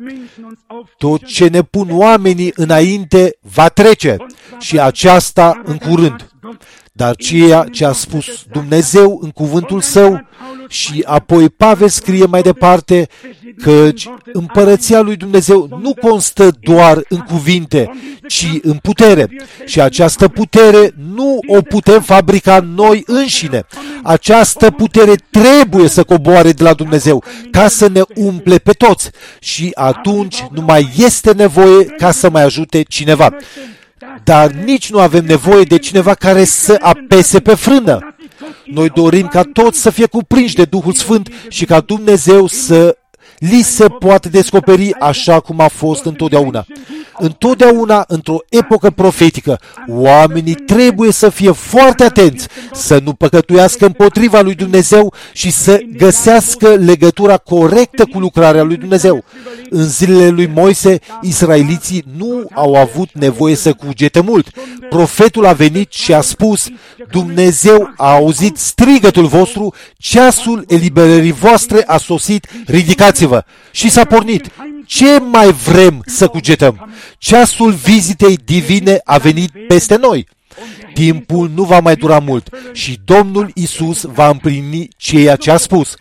Tot ce ne pun oamenii înainte va trece și aceasta în curând. Dar ceea ce a spus Dumnezeu în cuvântul Său, și apoi Pavel scrie mai departe, căci împărăția lui Dumnezeu nu constă doar în cuvinte, ci în putere. Și această putere nu o putem fabrica noi înșine. Această putere trebuie să coboare de la Dumnezeu ca să ne umple pe toți. Și atunci nu mai este nevoie ca să mai ajute cineva. Dar nici nu avem nevoie de cineva care să apese pe frână. Noi dorim ca toți să fie cuprinși de Duhul Sfânt și ca Dumnezeu să li se poate descoperi așa cum a fost întotdeauna. Întotdeauna, într-o epocă profetică, oamenii trebuie să fie foarte atenți, să nu păcătuiască împotriva lui Dumnezeu și să găsească legătura corectă cu lucrarea lui Dumnezeu. În zilele lui Moise, israeliții nu au avut nevoie să cugete mult. Profetul a venit și a spus: Dumnezeu a auzit strigătul vostru, ceasul eliberării voastre a sosit, ridicați-vă! Și s-a pornit. Ce mai vrem să cugetăm? Ceasul vizitei divine a venit peste noi. Timpul nu va mai dura mult și Domnul Iisus va împlini ceea ce a spus.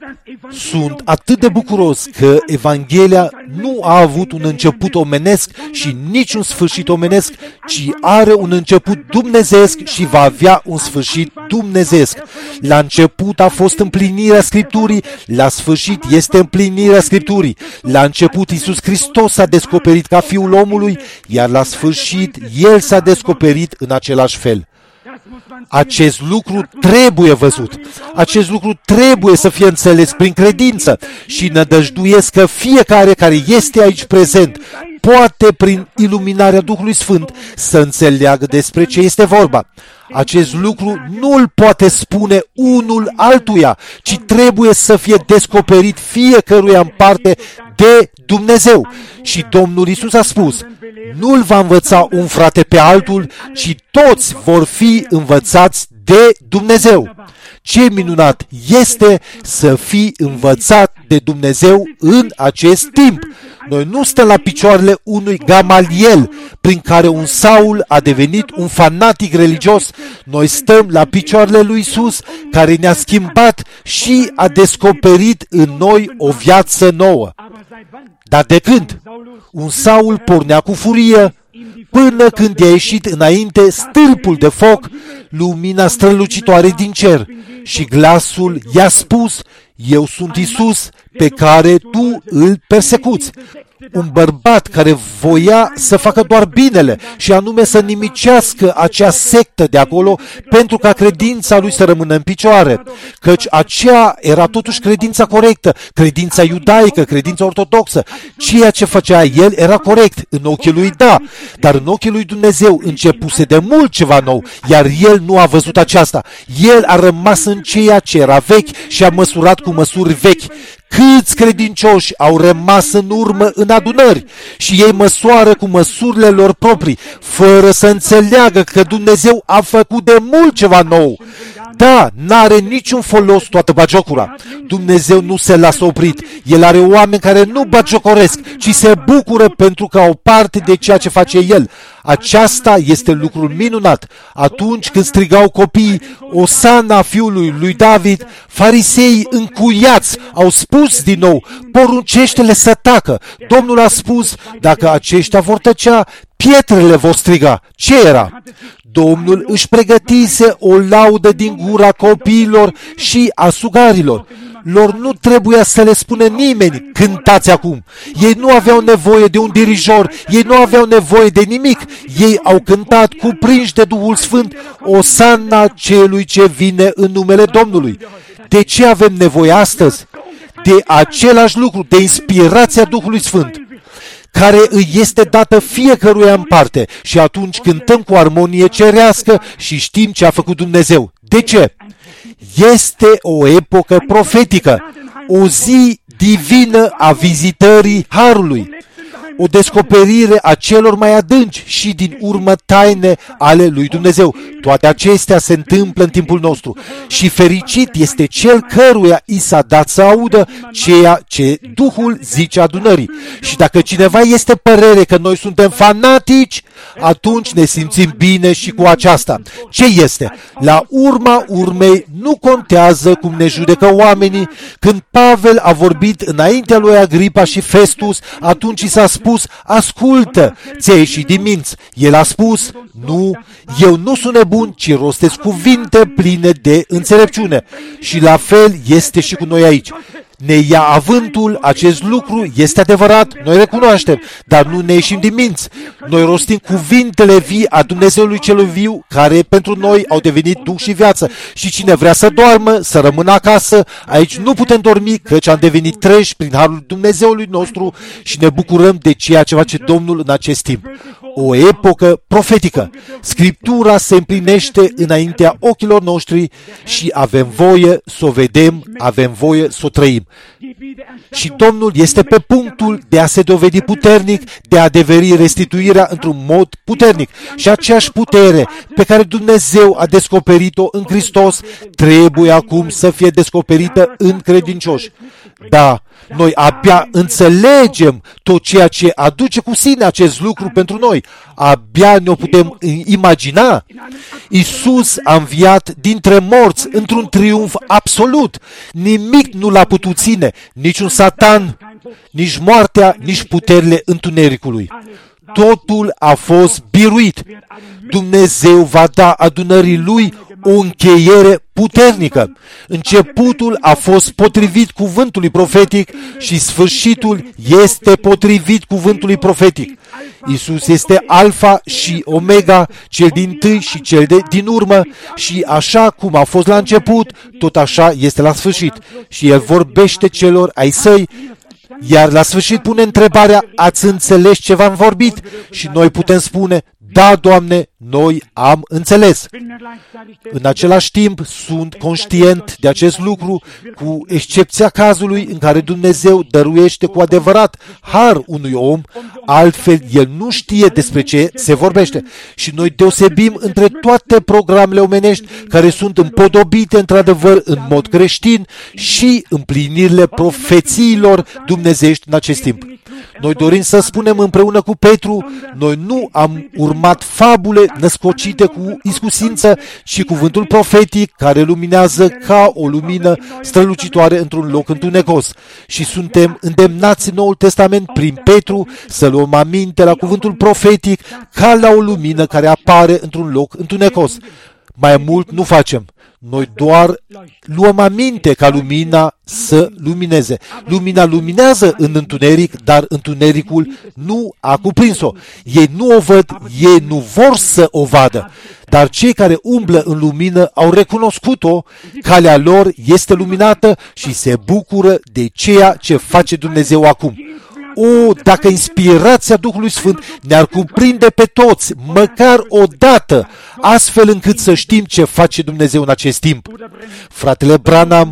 Sunt atât de bucuros că Evanghelia nu a avut un început omenesc și nici un sfârșit omenesc, ci are un început dumnezeiesc și va avea un sfârșit dumnezeiesc. La început a fost împlinirea Scripturii, la sfârșit este împlinirea Scripturii. La început Iisus Hristos s-a descoperit ca Fiul omului, iar la sfârșit El s-a descoperit în același fel. Acest lucru trebuie văzut. Acest lucru trebuie să fie înțeles prin credință și nădăjduiesc că fiecare care este aici prezent poate, prin iluminarea Duhului Sfânt, să înțeleagă despre ce este vorba. Acest lucru nu îl poate spune unul altuia, ci trebuie să fie descoperit fiecăruia în parte de Dumnezeu. Și Domnul Iisus a spus: nu îl va învăța un frate pe altul, ci toți vor fi învățați de Dumnezeu. Ce minunat este să fii învățat de Dumnezeu în acest timp! Noi nu stăm la picioarele unui Gamaliel, prin care un Saul a devenit un fanatic religios. Noi stăm la picioarele lui Iisus, care ne-a schimbat și a descoperit în noi o viață nouă. Dar de când? Un Saul pornea cu furie, până când i-a ieșit înainte stâlpul de foc, lumina strălucitoare din cer, și glasul i-a spus: eu sunt Iisus pe care tu îl persecuți. Un bărbat care voia să facă doar binele și anume să nimicească acea sectă de acolo pentru ca credința lui să rămână în picioare, căci aceea era totuși credința corectă, credința iudaică, credința ortodoxă. Ceea ce făcea el era corect în ochii lui, da, dar în ochii lui Dumnezeu începuse de mult ceva nou, iar el nu a văzut aceasta. El a rămas în ceea ce era vechi și a măsurat cu măsuri vechi. Câți credincioși au rămas în urmă în adunări și ei măsoară cu măsurile lor proprii, fără să înțeleagă că Dumnezeu a făcut de mult ceva nou. Da, n-are niciun folos toată bagiocura. Dumnezeu nu se lasă oprit. El are oameni care nu bagiocoresc, ci se bucură pentru că au parte de ceea ce face El. Aceasta este lucrul minunat. Atunci când strigau copiii Osana fiului lui David, fariseii încuiați au spus din nou, poruncește-le să tacă. Domnul a spus, dacă aceștia vor tăcea, pietrele vor striga. Ce era? Domnul își pregătise o laudă din gura copiilor și a sugarilor. Lor nu trebuia să le spună nimeni, cântați acum. Ei nu aveau nevoie de un dirijor, ei nu aveau nevoie de nimic. Ei au cântat cuprinși de Duhul Sfânt, Osana celui ce vine în numele Domnului. De ce avem nevoie astăzi? De același lucru, de inspirația Duhului Sfânt, care îi este dată fiecăruia în parte, și atunci cântăm cu armonie cerească și știm ce a făcut Dumnezeu. De ce? Este o epocă profetică, o zi divină a vizitării Harului, o descoperire a celor mai adânci și din urmă taine ale lui Dumnezeu. Toate acestea se întâmplă în timpul nostru și fericit este cel căruia i s-a dat să audă ceea ce Duhul zice adunării. Și dacă cineva este părere că noi suntem fanatici, atunci ne simțim bine și cu aceasta. Ce este? La urma urmei nu contează cum ne judecă oamenii. Când Pavel a vorbit înaintea lui Agripa și Festus, atunci i s-a spus, ascultă, ți-ai ieșit din minți. El a spus, nu, eu nu sunt nebun, ci rostesc cuvinte pline de înțelepciune. Și la fel este și cu noi aici. Ne ia avântul, acest lucru este adevărat, noi recunoaștem, dar nu ne ieșim din minți. Noi rostim cuvintele vii a Dumnezeului celui viu, care pentru noi au devenit duh și viață. Și cine vrea să doarmă, să rămână acasă, aici nu putem dormi, căci am devenit treji prin harul Dumnezeului nostru și ne bucurăm de ceea ce face Domnul în acest timp. O epocă profetică. Scriptura se împlinește înaintea ochilor noștri și avem voie să o vedem, avem voie să o trăim. Și Domnul este pe punctul de a se dovedi puternic, de a adeveri restituirea într-un mod puternic. Și aceeași putere pe care Dumnezeu a descoperit-o în Hristos trebuie acum să fie descoperită în credincioși. Da, noi abia înțelegem tot ceea ce aduce cu sine acest lucru pentru noi. Abia ne-o putem imagina. Iisus a înviat dintre morți într-un triumf absolut. Nimic nu l-a putut ține, niciun satan, nici moartea, nici puterile întunericului. Totul a fost biruit. Dumnezeu va da adunării Lui o încheiere puternică. Începutul a fost potrivit cuvântului profetic și sfârșitul este potrivit cuvântului profetic. Iisus este Alfa și Omega, cel dintâi și cel din urmă, și așa cum a fost la început, tot așa este la sfârșit. Și El vorbește celor ai Săi, iar la sfârșit pune întrebarea, ați înțeles ce v-am vorbit? Și noi putem spune, da, Doamne, noi am înțeles. În același timp, sunt conștient de acest lucru, cu excepția cazului în care Dumnezeu dăruiește cu adevărat har unui om, altfel el nu știe despre ce se vorbește. Și noi deosebim între toate programele omenești care sunt împodobite într-adevăr în mod creștin și împlinirile profețiilor dumnezeiești în acest timp. Noi dorim să spunem împreună cu Petru, noi nu am urmat fabule născocite cu iscusință, ci cuvântul profetic care luminează ca o lumină strălucitoare într-un loc întunecos. Și suntem îndemnați în Noul Testament prin Petru să luăm aminte la cuvântul profetic ca la o lumină care apare într-un loc întunecos. Mai mult nu facem. Noi doar luăm aminte ca lumina să lumineze. Lumina luminează în întuneric, dar întunericul nu a cuprins-o. Ei nu o văd, ei nu vor să o vadă. Dar cei care umblă în lumină au recunoscut-o, calea lor este luminată și se bucură de ceea ce face Dumnezeu acum. O, dacă inspirația Duhului Sfânt ne-ar cuprinde pe toți, măcar o dată, astfel încât să știm ce face Dumnezeu în acest timp. Fratele Branham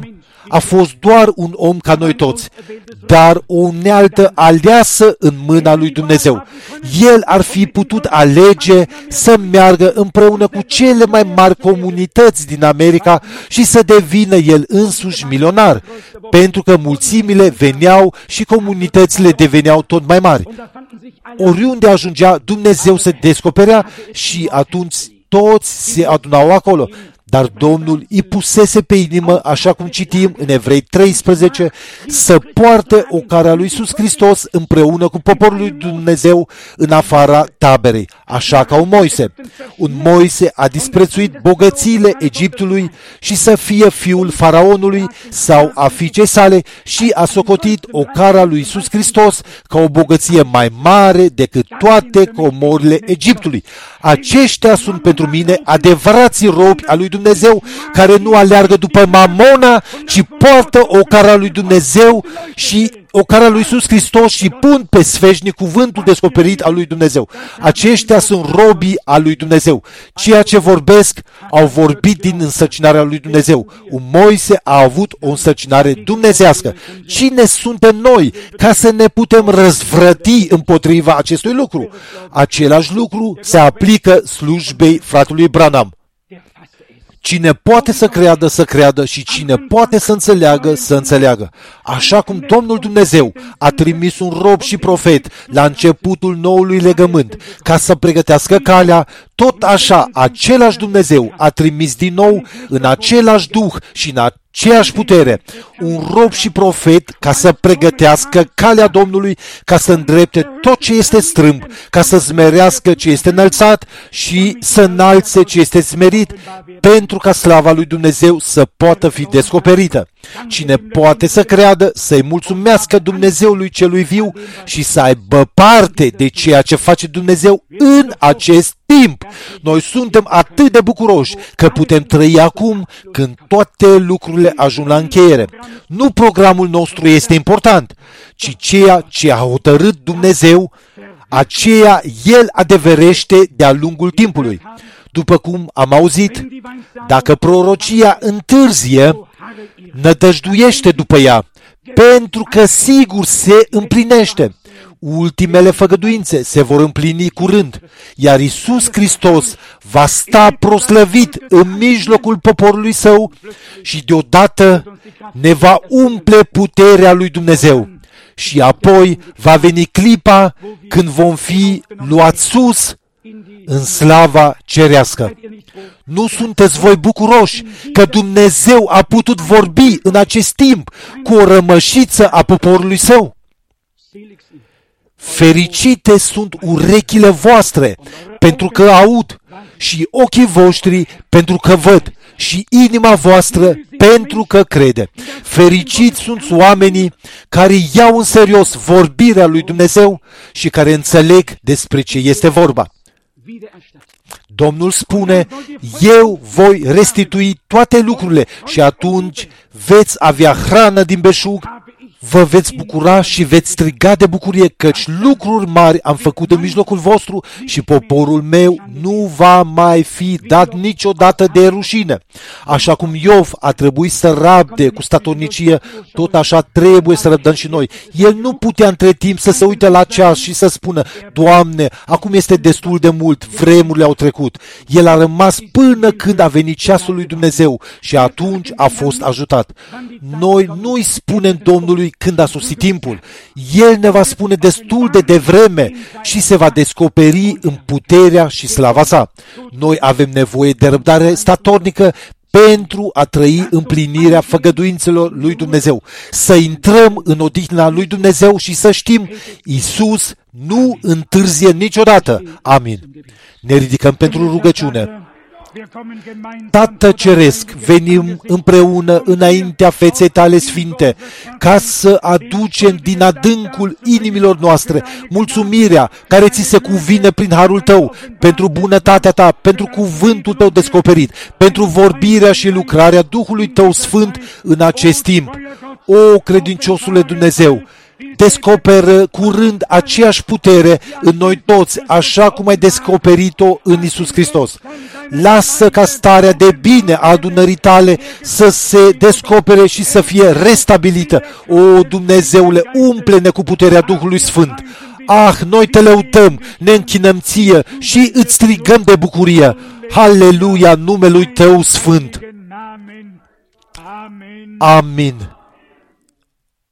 a fost doar un om ca noi toți, dar o unealtă aleasă în mâna lui Dumnezeu. El ar fi putut alege să meargă împreună cu cele mai mari comunități din America și să devină el însuși milionar, pentru că mulțimile veneau și comunitățile deveneau tot mai mari. Oriunde ajungea, Dumnezeu se descoperea și atunci toți se adunau acolo. Dar Domnul îi pusese pe inimă, așa cum citim în Evrei 13, să poarte ocara lui Iisus Hristos împreună cu poporul lui Dumnezeu în afara taberei, așa ca un Moise. Un Moise a disprețuit bogățiile Egiptului și să fie fiul faraonului sau a fiicei sale și a socotit ocara lui Iisus Hristos ca o bogăție mai mare decât toate comorile Egiptului. Aceștia sunt pentru mine adevărații robi al lui Dumnezeu, care nu aleargă după mamona, ci poartă ocara lui Dumnezeu și ocara lui Iisus Hristos și pun pe sfeșnic cuvântul descoperit al lui Dumnezeu. Aceștia sunt robii al lui Dumnezeu. Ceea ce vorbesc, au vorbit din însărcinarea lui Dumnezeu. Un Moise a avut o însărcinare dumnezească. Cine suntem noi ca să ne putem răzvrăti împotriva acestui lucru? Același lucru se aplică slujbei fratelui Branham. Cine poate să creadă și cine poate să înțeleagă. Așa cum Domnul Dumnezeu a trimis un rob și profet la începutul noului legământ ca să pregătească calea, tot așa același Dumnezeu a trimis din nou în același duh și în aceeași putere un rob și profet ca să pregătească calea Domnului, ca să îndrepte tot ce este strâmb, ca să smerească ce este înălțat și să înalțe ce este smerit, pentru ca slava lui Dumnezeu să poată fi descoperită. Cine poate să creadă, să-i mulțumească Dumnezeului celui viu și să aibă parte de ceea ce face Dumnezeu în acest timp. Noi suntem atât de bucuroși că putem trăi acum când toate lucrurile ajung la încheiere. Nu programul nostru este important, ci ceea ce a hotărât Dumnezeu, aceea El adeverește de-a lungul timpului. După cum am auzit, dacă prorocia întârzie, nădăjduiește după ea, pentru că sigur se împlinește. Ultimele făgăduințe se vor împlini curând, iar Iisus Hristos va sta proslăvit în mijlocul poporului Său și deodată ne va umple puterea lui Dumnezeu. Și apoi va veni clipa când vom fi luați sus în slava cerească. Nu sunteți voi bucuroși că Dumnezeu a putut vorbi în acest timp cu o rămășiță a poporului Său? Fericite sunt urechile voastre pentru că aud și ochii voștri pentru că văd și inima voastră pentru că crede. Fericiți sunt oamenii care iau în serios vorbirea lui Dumnezeu și care înțeleg despre ce este vorba. Domnul spune, eu voi restitui toate lucrurile și atunci veți avea hrană din belșug, vă veți bucura și veți striga de bucurie, căci lucruri mari am făcut în mijlocul vostru și poporul meu nu va mai fi dat niciodată de rușine. Așa cum Iov a trebuit să rabde cu statornicie, tot așa trebuie să răbdăm și noi. El nu putea între timp să se uite la ceas și să spună, Doamne, acum este destul de mult, vremurile au trecut. El a rămas până când a venit ceasul lui Dumnezeu și atunci a fost ajutat. Noi nu-i spunem Domnului când a sosit timpul. El ne va spune destul de devreme și se va descoperi în puterea și slava sa. Noi avem nevoie de răbdare statornică pentru a trăi împlinirea făgăduințelor lui Dumnezeu. Să intrăm în odihna lui Dumnezeu și să știm, Iisus nu întârzie niciodată. Amin. Ne ridicăm pentru rugăciune. Tată Ceresc, venim împreună înaintea feței tale sfinte, ca să aducem din adâncul inimilor noastre mulțumirea care ți se cuvine prin harul tău, pentru bunătatea ta, pentru cuvântul tău descoperit, pentru vorbirea și lucrarea Duhului tău Sfânt în acest timp. O, credinciosule Dumnezeu, descoperă curând aceeași putere în noi toți, așa cum ai descoperit-o în Iisus Hristos. Lasă ca starea de bine a adunării tale să se descopere și să fie restabilită. O, Dumnezeule, umple-ne cu puterea Duhului Sfânt. Ah, noi te lăudăm, ne închinăm ție și îți strigăm de bucurie. Haleluia, numelui tău sfânt. Amin.